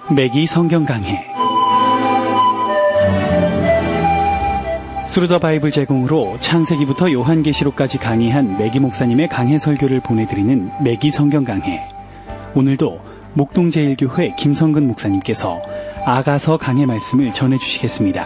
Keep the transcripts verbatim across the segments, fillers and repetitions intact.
매기 성경 강해. 스루더 바이블 제공으로 창세기부터 요한계시록까지 강의한 매기 목사님의 강해 설교를 보내드리는 매기 성경 강해. 오늘도 목동제일교회 김성근 목사님께서 아가서 강해 말씀을 전해주시겠습니다.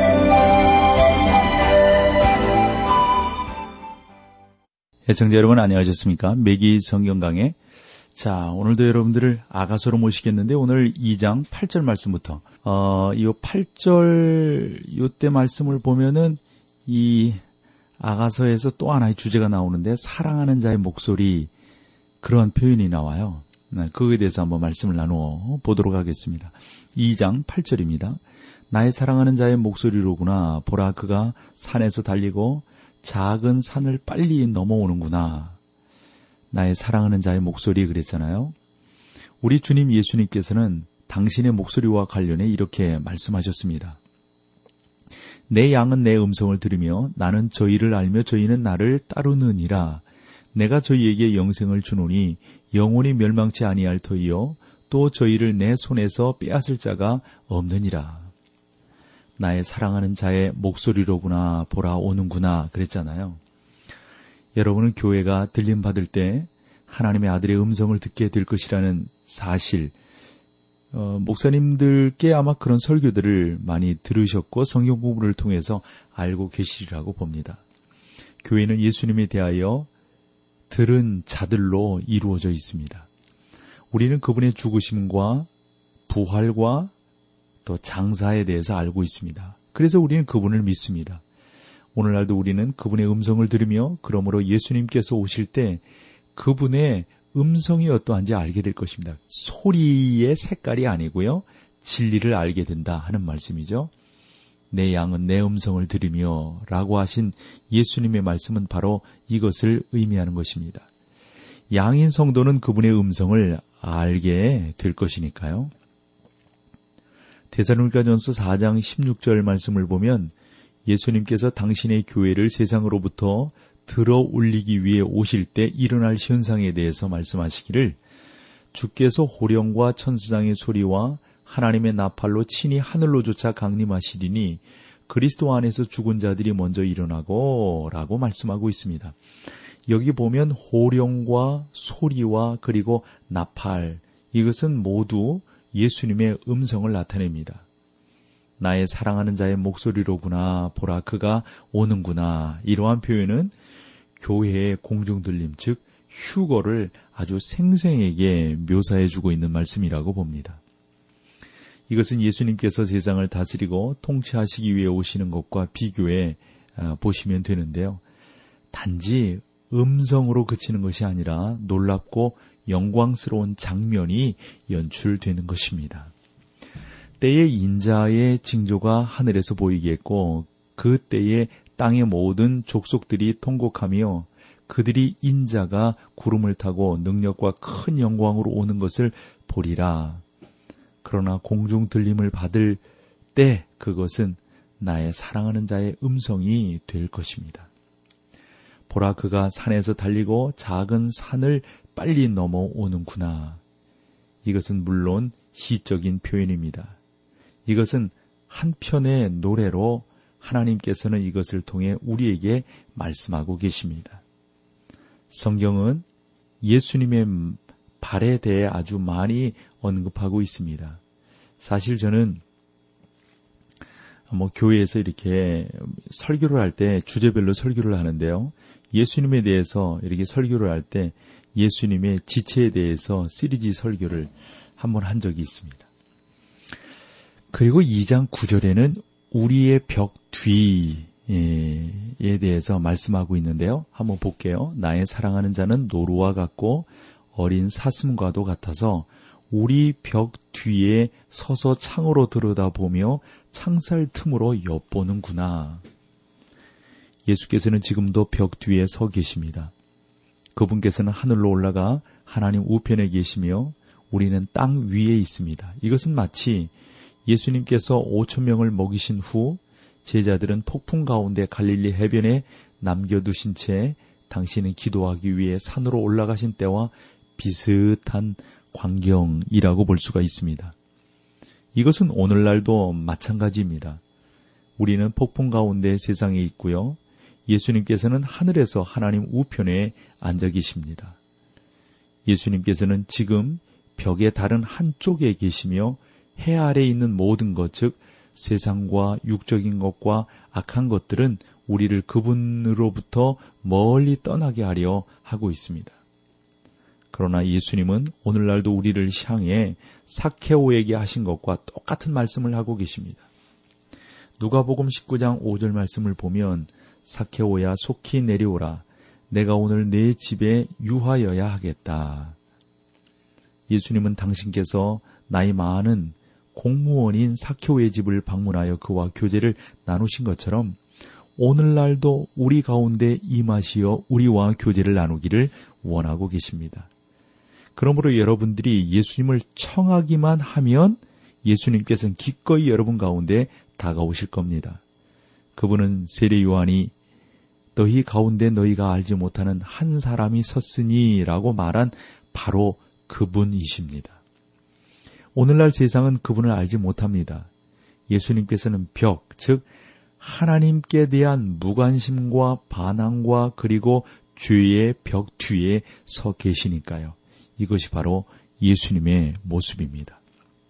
애청자 여러분 안녕하셨습니까? 매기 성경 강해. 자, 오늘도 여러분들을 아가서로 모시겠는데 오늘 이 장 팔 절 말씀부터 어, 이 팔 절 요때 말씀을 보면은 이 아가서에서 또 하나의 주제가 나오는데 사랑하는 자의 목소리, 그런 표현이 나와요. 네, 그거에 대해서 한번 말씀을 나누어 보도록 하겠습니다. 이 장 팔 절입니다. 나의 사랑하는 자의 목소리로구나. 보라, 그가 산에서 달리고 작은 산을 빨리 넘어오는구나. 나의 사랑하는 자의 목소리 그랬잖아요. 우리 주님 예수님께서는 당신의 목소리와 관련해 이렇게 말씀하셨습니다. 내 양은 내 음성을 들으며 나는 저희를 알며 저희는 나를 따르느니라. 내가 저희에게 영생을 주노니 영원히 멸망치 아니할 터이요 또 저희를 내 손에서 빼앗을 자가 없느니라. 나의 사랑하는 자의 목소리로구나. 보라, 오는구나 그랬잖아요. 여러분은 교회가 들림 받을 때 하나님의 아들의 음성을 듣게 될 것이라는 사실, 어, 목사님들께 아마 그런 설교들을 많이 들으셨고 성경 공부를 통해서 알고 계시리라고 봅니다. 교회는 예수님에 대하여 들은 자들로 이루어져 있습니다. 우리는 그분의 죽으심과 부활과 또 장사에 대해서 알고 있습니다. 그래서 우리는 그분을 믿습니다. 오늘날도 우리는 그분의 음성을 들으며 그러므로 예수님께서 오실 때 그분의 음성이 어떠한지 알게 될 것입니다. 소리의 색깔이 아니고요, 진리를 알게 된다 하는 말씀이죠. 내 양은 내 음성을 들으며 라고 하신 예수님의 말씀은 바로 이것을 의미하는 것입니다. 양인 성도는 그분의 음성을 알게 될 것이니까요. 데살로니가전서 사 장 십육 절 말씀을 보면 예수님께서 당신의 교회를 세상으로부터 들어 올리기 위해 오실 때 일어날 현상에 대해서 말씀하시기를, 주께서 호령과 천사장의 소리와 하나님의 나팔로 친히 하늘로조차 강림하시리니 그리스도 안에서 죽은 자들이 먼저 일어나고 라고 말씀하고 있습니다. 여기 보면 호령과 소리와 그리고 나팔, 이것은 모두 예수님의 음성을 나타냅니다. 나의 사랑하는 자의 목소리로구나. 보라, 그가 오는구나. 이러한 표현은 교회의 공중들림, 즉 휴거를 아주 생생하게 묘사해주고 있는 말씀이라고 봅니다. 이것은 예수님께서 세상을 다스리고 통치하시기 위해 오시는 것과 비교해 보시면 되는데요. 단지 음성으로 그치는 것이 아니라 놀랍고 영광스러운 장면이 연출되는 것입니다. 때에 인자의 징조가 하늘에서 보이겠고 그 때에 땅의 모든 족속들이 통곡하며 그들이 인자가 구름을 타고 능력과 큰 영광으로 오는 것을 보리라. 그러나 공중 들림을 받을 때 그것은 나의 사랑하는 자의 음성이 될 것입니다. 보라, 그가 산에서 달리고 작은 산을 빨리 넘어오는구나. 이것은 물론 시적인 표현입니다. 이것은 한편의 노래로 하나님께서는 이것을 통해 우리에게 말씀하고 계십니다. 성경은 예수님의 발에 대해 아주 많이 언급하고 있습니다. 사실 저는 뭐 교회에서 이렇게 설교를 할 때 주제별로 설교를 하는데요. 예수님에 대해서 이렇게 설교를 할 때 예수님의 지체에 대해서 시리즈 설교를 한번 한 적이 있습니다. 그리고 이 장 구 절에는 우리의 벽 뒤에 대해서 말씀하고 있는데요. 한번 볼게요. 나의 사랑하는 자는 노루와 같고 어린 사슴과도 같아서 우리 벽 뒤에 서서 창으로 들여다보며 창살 틈으로 엿보는구나. 예수께서는 지금도 벽 뒤에 서 계십니다. 그분께서는 하늘로 올라가 하나님 우편에 계시며 우리는 땅 위에 있습니다. 이것은 마치 예수님께서 오천 명을 먹이신 후 제자들은 폭풍 가운데 갈릴리 해변에 남겨두신 채 당신은 기도하기 위해 산으로 올라가신 때와 비슷한 광경이라고 볼 수가 있습니다. 이것은 오늘날도 마찬가지입니다. 우리는 폭풍 가운데 세상에 있고요. 예수님께서는 하늘에서 하나님 우편에 앉아 계십니다. 예수님께서는 지금 벽의 다른 한쪽에 계시며 해 아래에 있는 모든 것, 즉 세상과 육적인 것과 악한 것들은 우리를 그분으로부터 멀리 떠나게 하려 하고 있습니다. 그러나 예수님은 오늘날도 우리를 향해 삭케오에게 하신 것과 똑같은 말씀을 하고 계십니다. 누가복음 십구 장 오 절 말씀을 보면 삭케오야 속히 내려오라. 내가 오늘 내 집에 유하여야 하겠다. 예수님은 당신께서 나이 많은 공무원인 삭케오의 집을 방문하여 그와 교제를 나누신 것처럼 오늘날도 우리 가운데 임하시어 우리와 교제를 나누기를 원하고 계십니다. 그러므로 여러분들이 예수님을 청하기만 하면 예수님께서는 기꺼이 여러분 가운데 다가오실 겁니다. 그분은 세례 요한이 너희 가운데 너희가 알지 못하는 한 사람이 섰으니 라고 말한 바로 그분이십니다. 오늘날 세상은 그분을 알지 못합니다. 예수님께서는 벽, 즉 하나님께 대한 무관심과 반항과 그리고 죄의 벽 뒤에 서 계시니까요. 이것이 바로 예수님의 모습입니다.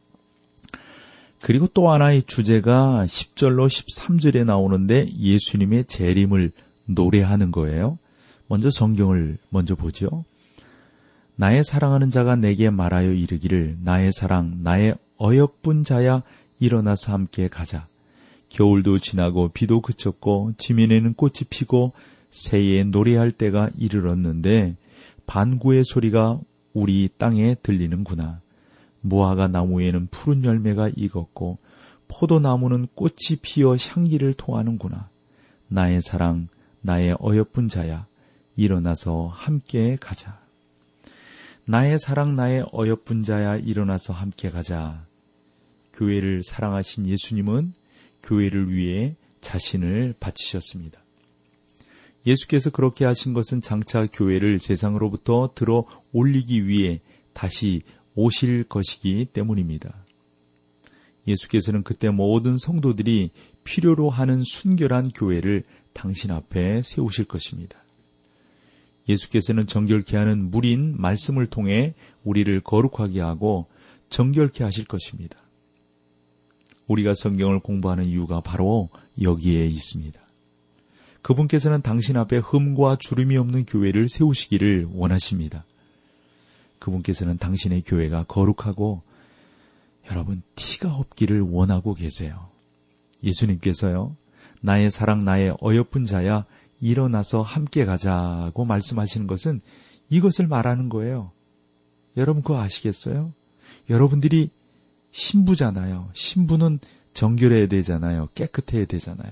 그리고 또 하나의 주제가 십 절로 십삼 절에 나오는데 예수님의 재림을 노래하는 거예요. 먼저 성경을 먼저 보죠. 나의 사랑하는 자가 내게 말하여 이르기를 나의 사랑 나의 어여쁜 자야 일어나서 함께 가자. 겨울도 지나고 비도 그쳤고 지면에는 꽃이 피고 새에 노래할 때가 이르렀는데 반구의 소리가 우리 땅에 들리는구나. 무화과 나무에는 푸른 열매가 익었고 포도나무는 꽃이 피어 향기를 토하는구나. 나의 사랑 나의 어여쁜 자야 일어나서 함께 가자. 나의 사랑 나의 어여쁜 자야 일어나서 함께 가자. 교회를 사랑하신 예수님은 교회를 위해 자신을 바치셨습니다. 예수께서 그렇게 하신 것은 장차 교회를 세상으로부터 들어 올리기 위해 다시 오실 것이기 때문입니다. 예수께서는 그때 모든 성도들이 필요로 하는 순결한 교회를 당신 앞에 세우실 것입니다. 예수께서는 정결케 하는 물인 말씀을 통해 우리를 거룩하게 하고 정결케 하실 것입니다. 우리가 성경을 공부하는 이유가 바로 여기에 있습니다. 그분께서는 당신 앞에 흠과 주름이 없는 교회를 세우시기를 원하십니다. 그분께서는 당신의 교회가 거룩하고 여러분 티가 없기를 원하고 계세요. 예수님께서요. 나의 사랑 나의 어여쁜 자야 일어나서 함께 가자고 말씀하시는 것은 이것을 말하는 거예요. 여러분 그거 아시겠어요? 여러분들이 신부잖아요. 신부는 정결해야 되잖아요. 깨끗해야 되잖아요.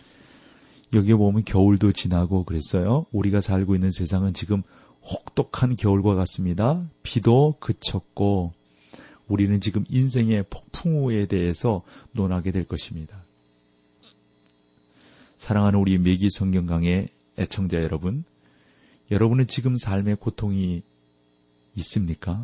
여기에 보면 겨울도 지나고 그랬어요. 우리가 살고 있는 세상은 지금 혹독한 겨울과 같습니다. 비도 그쳤고 우리는 지금 인생의 폭풍우에 대해서 논하게 될 것입니다. 사랑하는 우리 매기 성경 강의 애청자 여러분, 여러분은 지금 삶의 고통이 있습니까?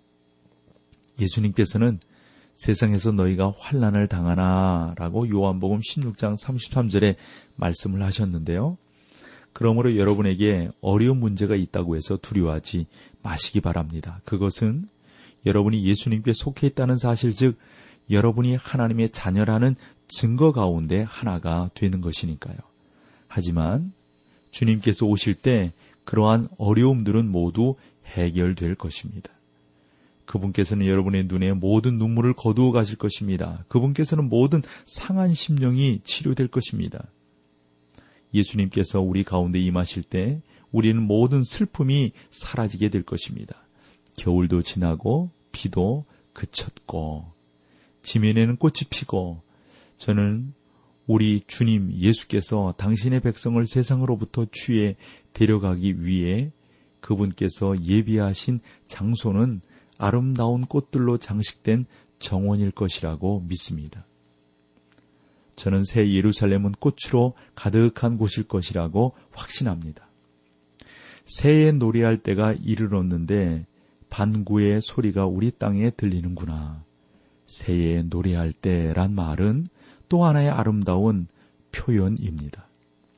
예수님께서는 세상에서 너희가 환난을 당하나 라고 요한복음 십육 장 삼십삼 절에 말씀을 하셨는데요. 그러므로 여러분에게 어려운 문제가 있다고 해서 두려워하지 마시기 바랍니다. 그것은 여러분이 예수님께 속해 있다는 사실, 즉 여러분이 하나님의 자녀라는 증거 가운데 하나가 되는 것이니까요. 하지만 주님께서 오실 때 그러한 어려움들은 모두 해결될 것입니다. 그분께서는 여러분의 눈에 모든 눈물을 거두어 가실 것입니다. 그분께서는 모든 상한 심령이 치료될 것입니다. 예수님께서 우리 가운데 임하실 때 우리는 모든 슬픔이 사라지게 될 것입니다. 겨울도 지나고 비도 그쳤고 지면에는 꽃이 피고 저는 우리 주님 예수께서 당신의 백성을 세상으로부터 취해 데려가기 위해 그분께서 예비하신 장소는 아름다운 꽃들로 장식된 정원일 것이라고 믿습니다. 저는 새 예루살렘은 꽃으로 가득한 곳일 것이라고 확신합니다. 새에 노래할 때가 이르렀는데 반구의 소리가 우리 땅에 들리는구나. 새해 노래할 때란 말은 또 하나의 아름다운 표현입니다.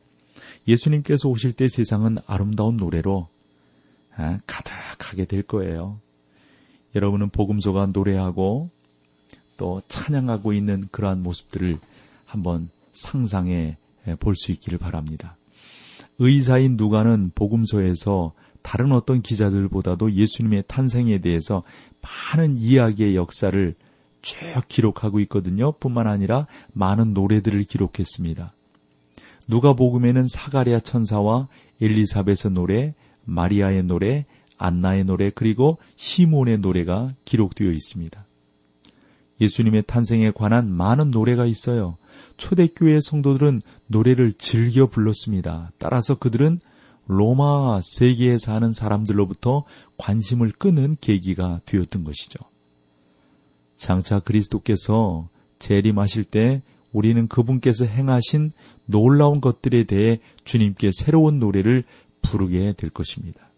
예수님께서 오실 때 세상은 아름다운 노래로 가득하게 될 거예요. 여러분은 복음서가 노래하고 또 찬양하고 있는 그러한 모습들을 한번 상상해 볼 수 있기를 바랍니다. 의사인 누가는 복음서에서 다른 어떤 기자들보다도 예수님의 탄생에 대해서 많은 이야기의 역사를 쭉 기록하고 있거든요. 뿐만 아니라 많은 노래들을 기록했습니다. 누가복음에는 사가랴 천사와 엘리사벳의 노래, 마리아의 노래, 안나의 노래, 그리고 시몬의 노래가 기록되어 있습니다. 예수님의 탄생에 관한 많은 노래가 있어요. 초대교회 성도들은 노래를 즐겨 불렀습니다. 따라서 그들은 로마 세계에 사는 사람들로부터 관심을 끄는 계기가 되었던 것이죠. 장차 그리스도께서 재림하실 때 우리는 그분께서 행하신 놀라운 것들에 대해 주님께 새로운 노래를 부르게 될 것입니다.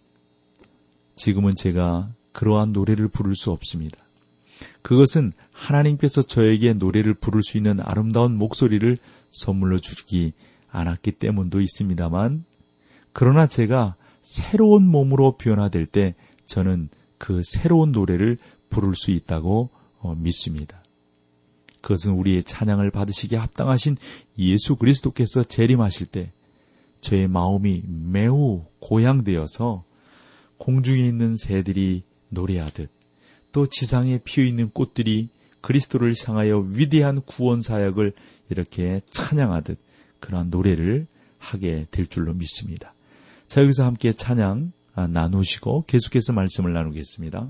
지금은 제가 그러한 노래를 부를 수 없습니다. 그것은 하나님께서 저에게 노래를 부를 수 있는 아름다운 목소리를 선물로 주기 않았기 때문도 있습니다만, 그러나 제가 새로운 몸으로 변화될 때 저는 그 새로운 노래를 부를 수 있다고 믿습니다. 그것은 우리의 찬양을 받으시기에 합당하신 예수 그리스도께서 재림하실 때 저의 마음이 매우 고향되어서 공중에 있는 새들이 노래하듯 또 지상에 피어있는 꽃들이 그리스도를 향하여 위대한 구원 사역을 이렇게 찬양하듯 그러한 노래를 하게 될 줄로 믿습니다. 자, 여기서 함께 찬양 나누시고 계속해서 말씀을 나누겠습니다.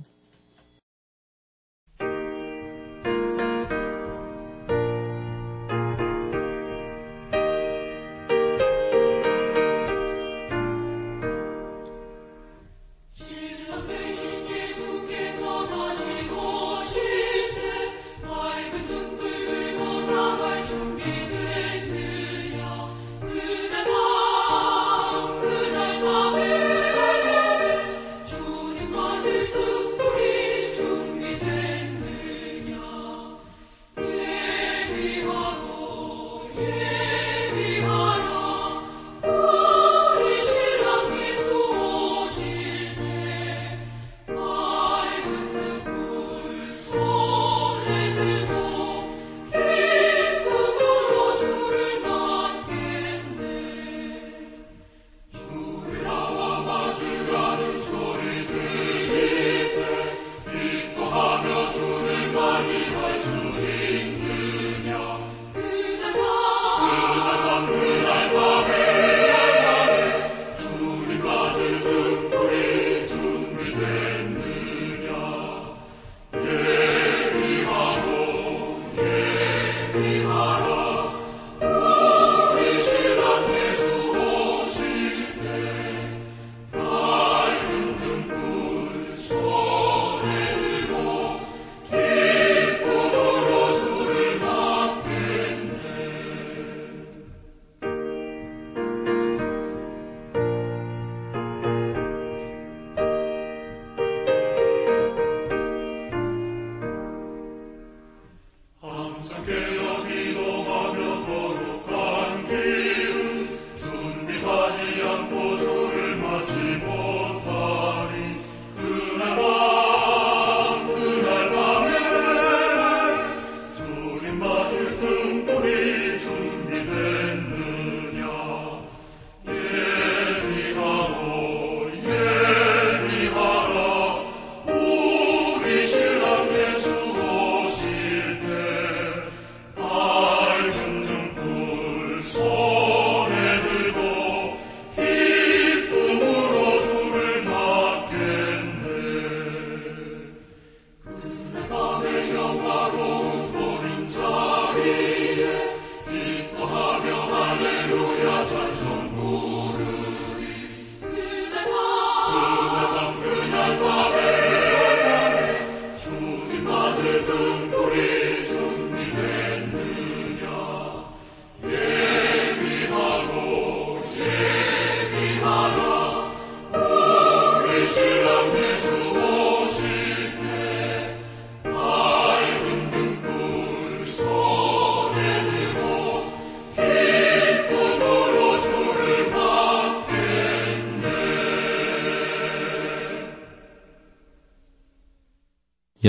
주를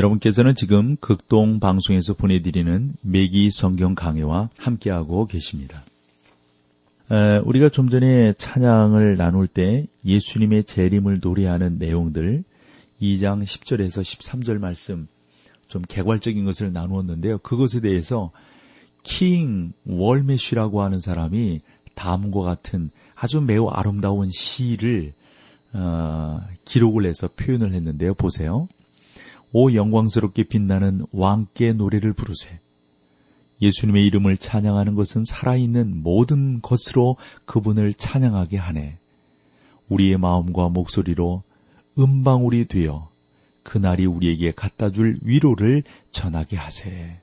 여러분께서는 지금 극동 방송에서 보내드리는 매기 성경 강해와 함께하고 계십니다. 에, 우리가 좀 전에 찬양을 나눌 때 예수님의 재림을 노래하는 내용들 이 장 십 절에서 십삼 절 말씀 좀 개괄적인 것을 나누었는데요. 그것에 대해서 킹 월메쉬라고 하는 사람이 다음과 같은 아주 매우 아름다운 시를 어, 기록을 해서 표현을 했는데요. 보세요. 오 영광스럽게 빛나는 왕께 노래를 부르세. 예수님의 이름을 찬양하는 것은 살아있는 모든 것으로 그분을 찬양하게 하네. 우리의 마음과 목소리로 음방울이 되어 그날이 우리에게 갖다줄 위로를 전하게 하세.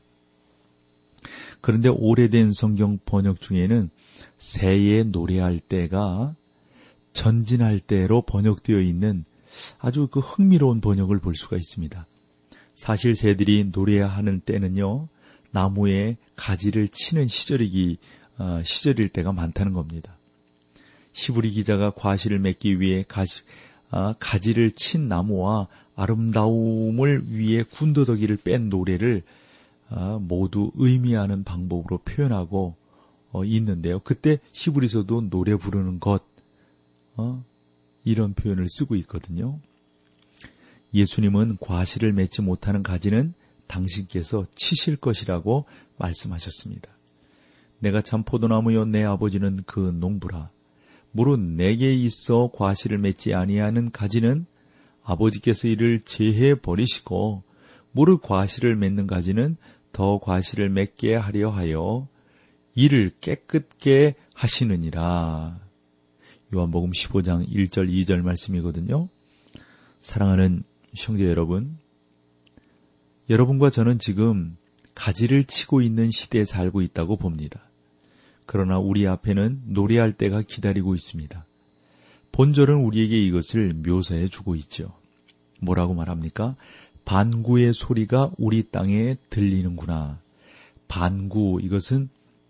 그런데 오래된 성경 번역 중에는 새에 노래할 때가 전진할 때로 번역되어 있는 아주 그 흥미로운 번역을 볼 수가 있습니다. 사실 새들이 노래하는 때는요, 나무에 가지를 치는 시절이기, 어, 시절일 때가 많다는 겁니다. 히브리 기자가 과실을 맺기 위해 가지, 어, 가지를 친 나무와 아름다움을 위해 군더더기를 뺀 노래를 어, 모두 의미하는 방법으로 표현하고 어, 있는데요. 그때 히브리서도 노래 부르는 것, 어, 이런 표현을 쓰고 있거든요. 예수님은 과실을 맺지 못하는 가지는 당신께서 치실 것이라고 말씀하셨습니다. 내가 참 포도나무요 내 아버지는 그 농부라. 무릇 내게 있어 과실을 맺지 아니하는 가지는 아버지께서 이를 제해 버리시고 무릇 과실을 맺는 가지는 더 과실을 맺게 하려 하여 이를 깨끗게 하시느니라. 요한복음 십오 장 일 절 이 절 말씀이거든요. 사랑하는 형제 여러분, 여러분과 저는 지금 가지를 치고 있는 시대에 살고 있다고 봅니다. 그러나 우리 앞에는 노래할 때가 기다리고 있습니다. 본절은 우리에게 이것을 묘사해 주고 있죠. 뭐라고 말합니까? 반구의 소리가 우리 땅에 들리는구나. 반구, 이것은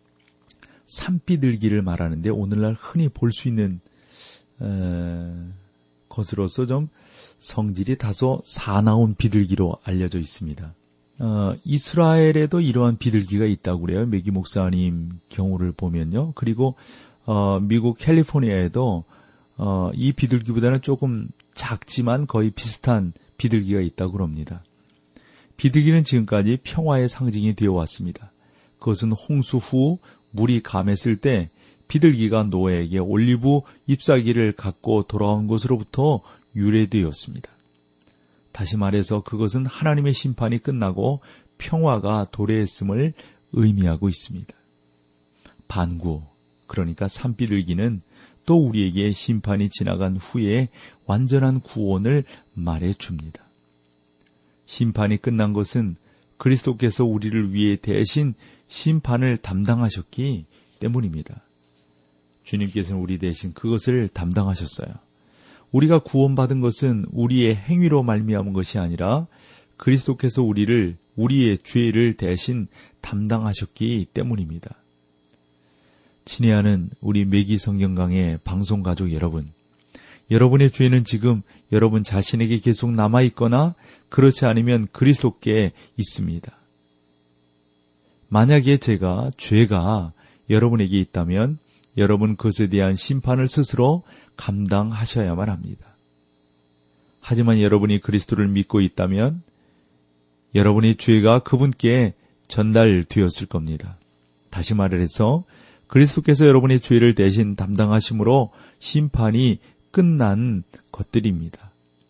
산비둘기를 말하는데 오늘날 흔히 볼 수 있는 에, 것으로서 좀 성질이 다소 사나운 비둘기로 알려져 있습니다. 어, 이스라엘에도 이러한 비둘기가 있다고 그래요. 매기 목사님 경우를 보면요. 그리고 어, 미국 캘리포니아에도 어, 이 비둘기보다는 조금 작지만 거의 비슷한 비둘기가 있다고 그럽니다. 비둘기는 지금까지 평화의 상징이 되어 왔습니다. 그것은 홍수 후 물이 감했을 때 비둘기가 노아에게 올리브 잎사귀를 갖고 돌아온 것으로부터 유래되었습니다. 다시 말해서 그것은 하나님의 심판이 끝나고 평화가 도래했음을 의미하고 있습니다. 반구, 그러니까 산비둘기는 또 우리에게 심판이 지나간 후에 완전한 구원을 말해줍니다. 심판이 끝난 것은 그리스도께서 우리를 위해 대신 심판을 담당하셨기 때문입니다. 주님께서는 우리 대신 그것을 담당하셨어요. 우리가 구원받은 것은 우리의 행위로 말미암은 것이 아니라 그리스도께서 우리를, 우리의 죄를 대신 담당하셨기 때문입니다. 친애하는 우리 매기 성경강의 방송가족 여러분, 여러분의 죄는 지금 여러분 자신에게 계속 남아있거나 그렇지 않으면 그리스도께 있습니다. 만약에 제가, 죄가 여러분에게 있다면 여러분 그것에 대한 심판을 스스로 감당하셔야만 합니다. 하지만 여러분이 그리스도를 믿고 있다면 여러분의 죄가 그분께 전달되었을 겁니다. 다시 말해서 그리스도께서 여러분의 죄를 대신 담당하심으로 심판이 끝난 것들입니다.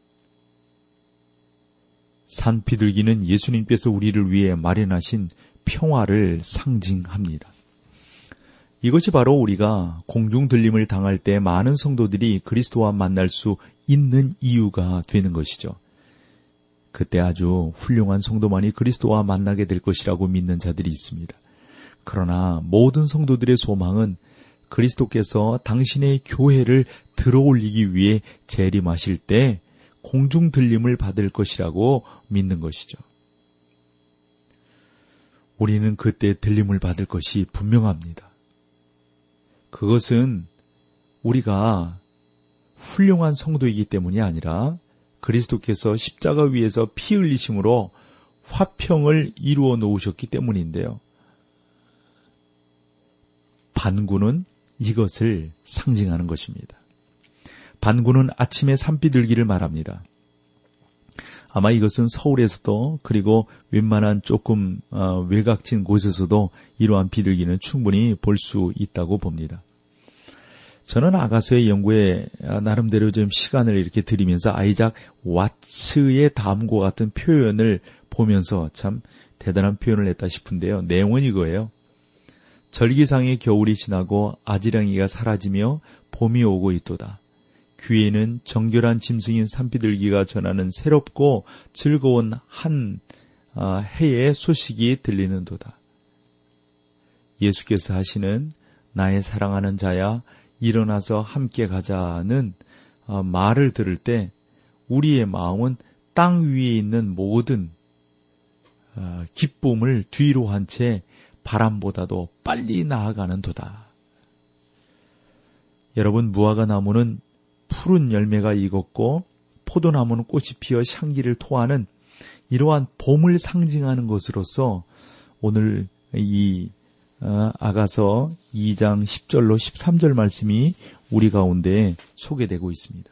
산비둘기는 예수님께서 우리를 위해 마련하신 평화를 상징합니다. 이것이 바로 우리가 공중 들림을 당할 때 많은 성도들이 그리스도와 만날 수 있는 이유가 되는 것이죠. 그때 아주 훌륭한 성도만이 그리스도와 만나게 될 것이라고 믿는 자들이 있습니다. 그러나 모든 성도들의 소망은 그리스도께서 당신의 교회를 들어올리기 위해 재림하실 때 공중 들림을 받을 것이라고 믿는 것이죠. 우리는 그때 들림을 받을 것이 분명합니다. 그것은 우리가 훌륭한 성도이기 때문이 아니라 그리스도께서 십자가 위에서 피 흘리심으로 화평을 이루어 놓으셨기 때문인데요. 반구는 이것을 상징하는 것입니다. 반구는 아침의 산비둘기를 말합니다. 아마 이것은 서울에서도 그리고 웬만한 조금 외곽진 곳에서도 이러한 비둘기는 충분히 볼 수 있다고 봅니다. 저는 아가서의 연구에 나름대로 좀 시간을 이렇게 들이면서 아이작 와츠의 다음과 같은 표현을 보면서 참 대단한 표현을 했다 싶은데요. 내용은 이거예요. 절기상의 겨울이 지나고 아지랑이가 사라지며 봄이 오고 있도다. 귀에는 정결한 짐승인 산비둘기가 전하는 새롭고 즐거운 한 해의 소식이 들리는도다. 예수께서 하시는 나의 사랑하는 자야 일어나서 함께 가자는 말을 들을 때 우리의 마음은 땅 위에 있는 모든 기쁨을 뒤로 한 채 바람보다도 빨리 나아가는 도다. 여러분, 무화과 나무는 푸른 열매가 익었고 포도나무는 꽃이 피어 향기를 토하는 이러한 봄을 상징하는 것으로서 오늘 이 아가서 이 장 십 절로 십삼 절 말씀이 우리 가운데 소개되고 있습니다.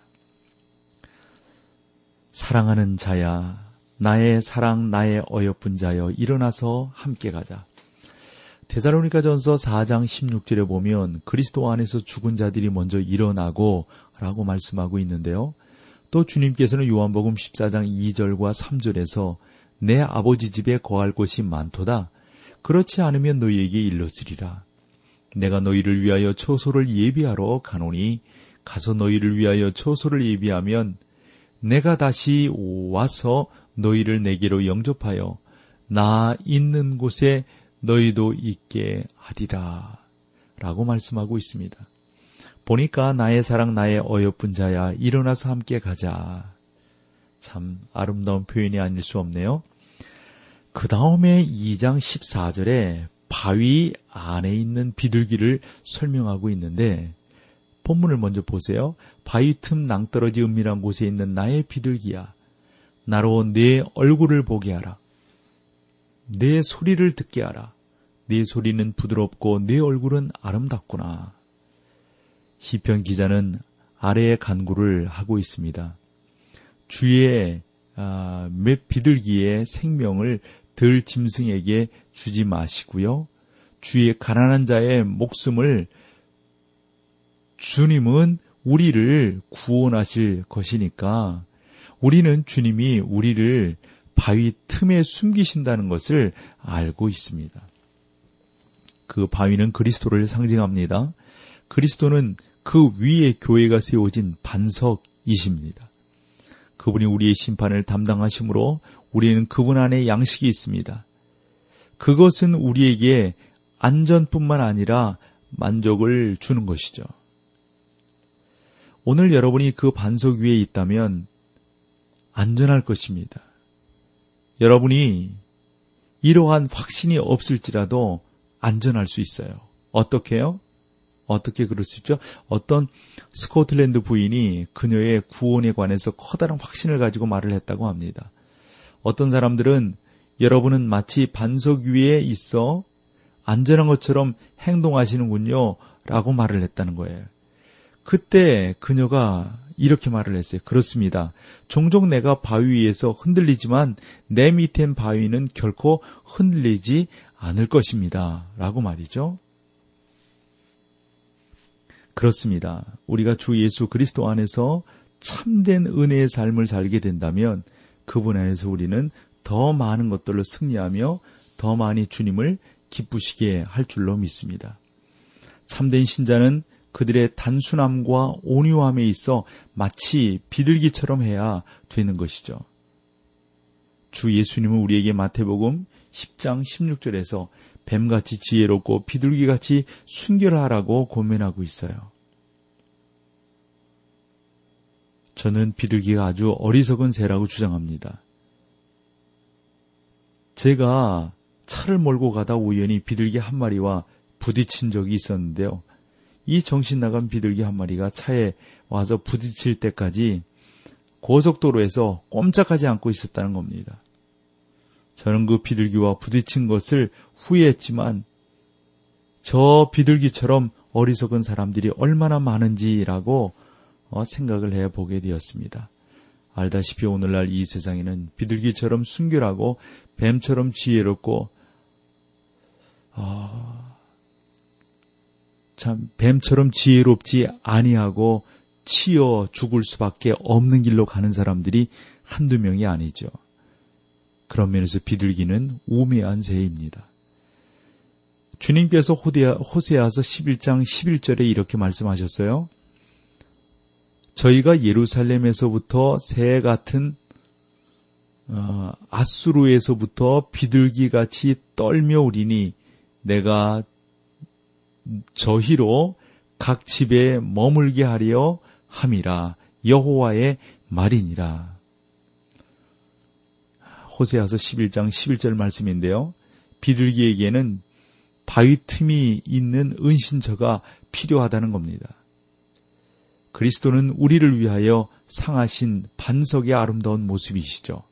사랑하는 자야, 나의 사랑, 나의 어여쁜 자여, 일어나서 함께 가자. 데살로니가전서 사 장 십육 절에 보면 그리스도 안에서 죽은 자들이 먼저 일어나고 라고 말씀하고 있는데요. 또 주님께서는 요한복음 십사 장 이 절과 삼 절에서 내 아버지 집에 거할 곳이 많도다. 그렇지 않으면 너희에게 일렀으리라. 내가 너희를 위하여 처소를 예비하러 가노니 가서 너희를 위하여 처소를 예비하면 내가 다시 와서 너희를 내게로 영접하여 나 있는 곳에 너희도 있게 하리라 라고 말씀하고 있습니다. 보니까 나의 사랑 나의 어여쁜 자야 일어나서 함께 가자. 참 아름다운 표현이 아닐 수 없네요. 그 다음에 이 장 십사 절에 바위 안에 있는 비둘기를 설명하고 있는데 본문을 먼저 보세요. 바위 틈 낭떠러지 은밀한 곳에 있는 나의 비둘기야, 나로 내 얼굴을 보게 하라. 내 소리를 듣게 하라. 네 소리는 부드럽고 네 얼굴은 아름답구나. 시편 기자는 아래의 간구를 하고 있습니다. 주의 아, 몇 비둘기의 생명을 들 짐승에게 주지 마시고요. 주의 가난한 자의 목숨을 주님은 우리를 구원하실 것이니까 우리는 주님이 우리를 바위 틈에 숨기신다는 것을 알고 있습니다. 그 바위는 그리스도를 상징합니다. 그리스도는 그 위에 교회가 세워진 반석이십니다. 그분이 우리의 심판을 담당하시므로 우리는 그분 안에 양식이 있습니다. 그것은 우리에게 안전뿐만 아니라 만족을 주는 것이죠. 오늘 여러분이 그 반석 위에 있다면 안전할 것입니다. 여러분이 이러한 확신이 없을지라도 안전할 수 있어요. 어떻게요? 어떻게 그럴 수 있죠? 어떤 스코틀랜드 부인이 그녀의 구원에 관해서 커다란 확신을 가지고 말을 했다고 합니다. 어떤 사람들은 여러분은 마치 반석 위에 있어 안전한 것처럼 행동하시는군요 라고 말을 했다는 거예요. 그때 그녀가 이렇게 말을 했어요. 그렇습니다. 종종 내가 바위 위에서 흔들리지만 내 밑엔 바위는 결코 흔들리지 않을 것입니다 라고 말이죠. 그렇습니다. 우리가 주 예수 그리스도 안에서 참된 은혜의 삶을 살게 된다면 그분 안에서 우리는 더 많은 것들로 승리하며 더 많이 주님을 기쁘시게 할 줄로 믿습니다. 참된 신자는 그들의 단순함과 온유함에 있어 마치 비둘기처럼 해야 되는 것이죠. 주 예수님은 우리에게 마태복음 십 장 십육 절에서 뱀같이 지혜롭고 비둘기같이 순결하라고 권면하고 있어요. 저는 비둘기가 아주 어리석은 새라고 주장합니다. 제가 차를 몰고 가다 우연히 비둘기 한 마리와 부딪힌 적이 있었는데요. 이 정신 나간 비둘기 한 마리가 차에 와서 부딪힐 때까지 고속도로에서 꼼짝하지 않고 있었다는 겁니다. 저는 그 비둘기와 부딪힌 것을 후회했지만 저 비둘기처럼 어리석은 사람들이 얼마나 많은지라고 생각을 해보게 되었습니다. 알다시피 오늘날 이 세상에는 비둘기처럼 순결하고 뱀처럼 지혜롭고 어, 참 뱀처럼 지혜롭지 아니하고 치여 죽을 수밖에 없는 길로 가는 사람들이 한두 명이 아니죠. 그런 면에서 비둘기는 우매한 새입니다. 주님께서 호세아서 십일 장 십일 절에 이렇게 말씀하셨어요. 저희가 예루살렘에서부터 새 같은 어, 아수르에서부터 비둘기같이 떨며 우리니 내가 저희로 각 집에 머물게 하려 함이라. 여호와의 말이니라. 호세아서 십일 장 십일 절 말씀인데요. 비둘기에게는 바위 틈이 있는 은신처가 필요하다는 겁니다. 그리스도는 우리를 위하여 상하신 반석의 아름다운 모습이시죠.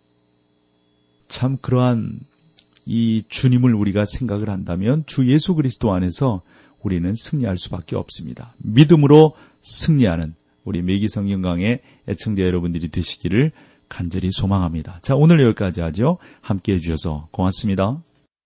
참 그러한 이 주님을 우리가 생각을 한다면 주 예수 그리스도 안에서 우리는 승리할 수밖에 없습니다. 믿음으로 승리하는 우리 매기성경강의 애청자 여러분들이 되시기를 간절히 소망합니다. 자, 오늘 여기까지 하죠. 함께해 주셔서 고맙습니다.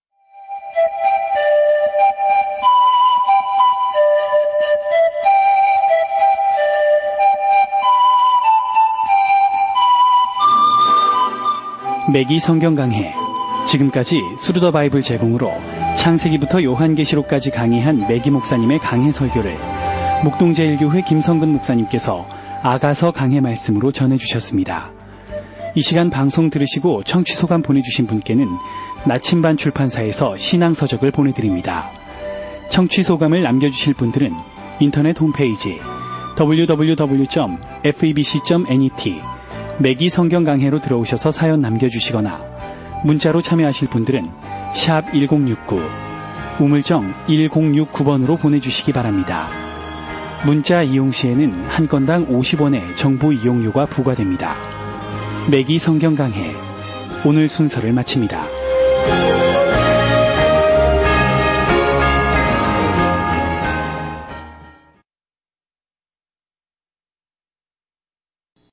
매기 성경 강해. 지금까지 스루더 바이블 제공으로 창세기부터 요한계시록까지 강의한 매기 목사님의 강해 설교를 목동제일교회 김성근 목사님께서 아가서 강해 말씀으로 전해주셨습니다. 이 시간 방송 들으시고 청취 소감 보내주신 분께는 나침반 출판사에서 신앙서적을 보내드립니다. 청취 소감을 남겨주실 분들은 인터넷 홈페이지 더블유 더블유 더블유 점 에프이비씨 점 넷 매기 성경 강해로 들어오셔서 사연 남겨주시거나 문자로 참여하실 분들은 샵 일공육구 우물정 일공육구 번으로 보내주시기 바랍니다. 문자 이용 시에는 한 건당 오십 원의 정보 이용료가 부과됩니다. 매기 성경 강해 오늘 순서를 마칩니다.